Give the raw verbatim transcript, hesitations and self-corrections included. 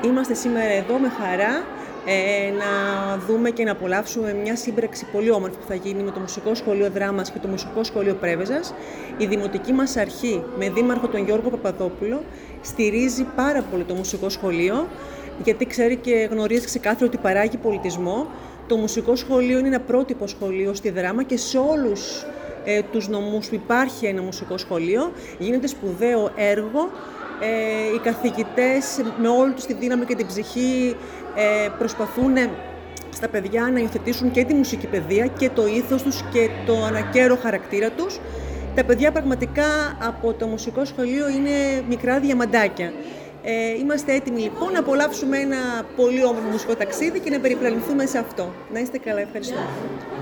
Είμαστε σήμερα εδώ με χαρά ε, να δούμε και να απολαύσουμε μια σύμπραξη πολύ όμορφη που θα γίνει με το Μουσικό Σχολείο Δράμας και το Μουσικό Σχολείο Πρέβεζας. Η Δημοτική μας Αρχή, με δήμαρχο τον Γιώργο Παπαδόπουλο, στηρίζει πάρα πολύ το Μουσικό Σχολείο, γιατί ξέρει και γνωρίζει ξεκάθαρα ότι παράγει πολιτισμό. Το Μουσικό Σχολείο είναι ένα πρότυπο σχολείο στη Δράμα και σε όλους ε, τους νομούς που υπάρχει ένα μουσικό σχολείο. Γίνεται σπουδαίο έργο. Ε, οι καθηγητές με όλη τους τη δύναμη και την ψυχή ε, προσπαθούν στα παιδιά να υιοθετήσουν και τη μουσική παιδεία και το ήθος τους και το ανακαίρο χαρακτήρα τους. Τα παιδιά πραγματικά από το μουσικό σχολείο είναι μικρά διαμαντάκια. Ε, είμαστε έτοιμοι λοιπόν να απολαύσουμε ένα πολύ όμορφο μουσικό ταξίδι και να περιπλανηθούμε σε αυτό. Να είστε καλά, ευχαριστώ.